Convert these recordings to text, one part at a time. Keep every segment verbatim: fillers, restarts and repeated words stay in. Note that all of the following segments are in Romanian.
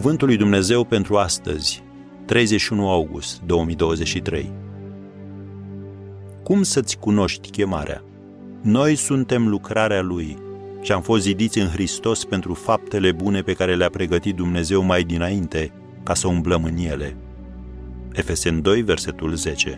Cuvântul lui Dumnezeu pentru astăzi, treizeci și unu august două mii douăzeci și trei. Cum să-ți cunoști chemarea? Noi suntem lucrarea Lui și am fost zidiți în Hristos pentru faptele bune pe care le-a pregătit Dumnezeu mai dinainte, ca să umblăm în ele. Efeseni doi, versetul zece.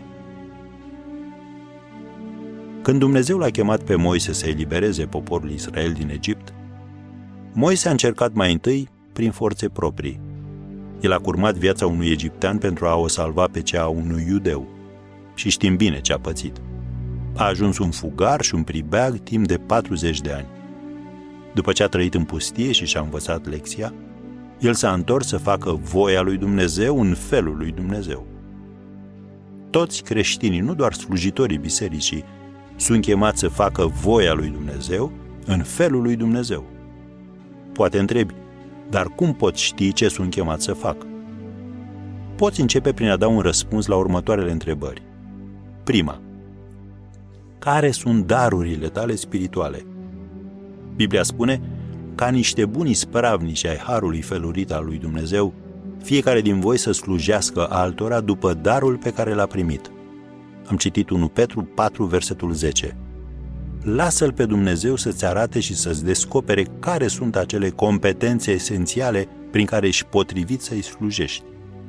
Când Dumnezeu l-a chemat pe Moise să elibereze poporul Israel din Egipt, Moise a încercat mai întâi prin forțe proprii. El a curmat viața unui egiptean pentru a o salva pe cea a unui iudeu. Și știm bine ce a pățit. A ajuns un fugar și un pribeag timp de patruzeci de ani. După ce a trăit în pustie și și-a învățat lecția, el s-a întors să facă voia lui Dumnezeu în felul lui Dumnezeu. Toți creștinii, nu doar slujitorii bisericii, sunt chemați să facă voia lui Dumnezeu în felul lui Dumnezeu. Poate întrebi, dar cum pot ști ce sunt chemat să fac? Poți începe prin a da un răspuns la următoarele întrebări. Prima. Care sunt darurile tale spirituale? Biblia spune, ca niște buni spravnici ai harului felurit al lui Dumnezeu, fiecare din voi să slujească altora după darul pe care l-a primit. Am citit unu Petru patru, versetul zece. Lasă-L pe Dumnezeu să-ți arate și să-ți descopere care sunt acele competențe esențiale prin care ești potrivit să-i slujești.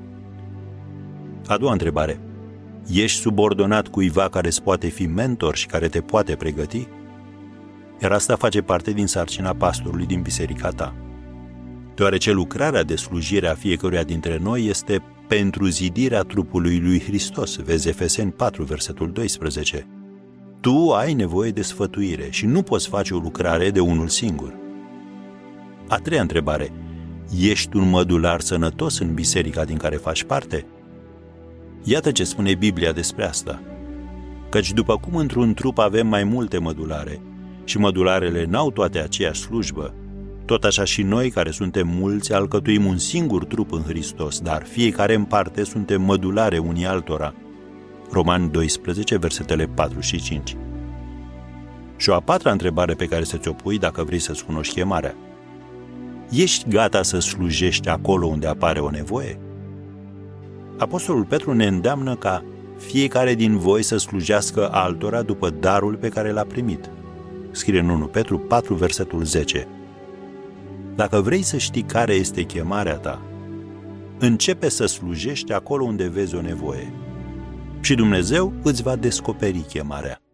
A doua întrebare. Ești subordonat cuiva care îți poate fi mentor și care te poate pregăti? Iar asta face parte din sarcina pastorului din biserica ta. Deoarece lucrarea de slujire a fiecăruia dintre noi este pentru zidirea trupului lui Hristos, vezi Efeseni patru, versetul doisprezece. Tu ai nevoie de sfătuire și nu poți face o lucrare de unul singur. A treia întrebare. Ești un mădular sănătos în biserica din care faci parte? Iată ce spune Biblia despre asta. Căci după cum într-un trup avem mai multe mădulare și mădularele n-au toate aceeași slujbă, tot așa și noi care suntem mulți alcătuim un singur trup în Hristos, dar fiecare în parte suntem mădulare unii altora. Romani doisprezece, versetele patru și cinci. Și o a patra întrebare pe care să ți-o pui dacă vrei să-ți cunoști chemarea. Ești gata să slujești acolo unde apare o nevoie? Apostolul Petru ne îndeamnă ca fiecare din voi să slujească altora după darul pe care l-a primit. Scrie în unu Petru patru, versetul zece. Dacă vrei să știi care este chemarea ta, începe să slujești acolo unde vezi o nevoie. Și Dumnezeu îți va descoperi chemarea.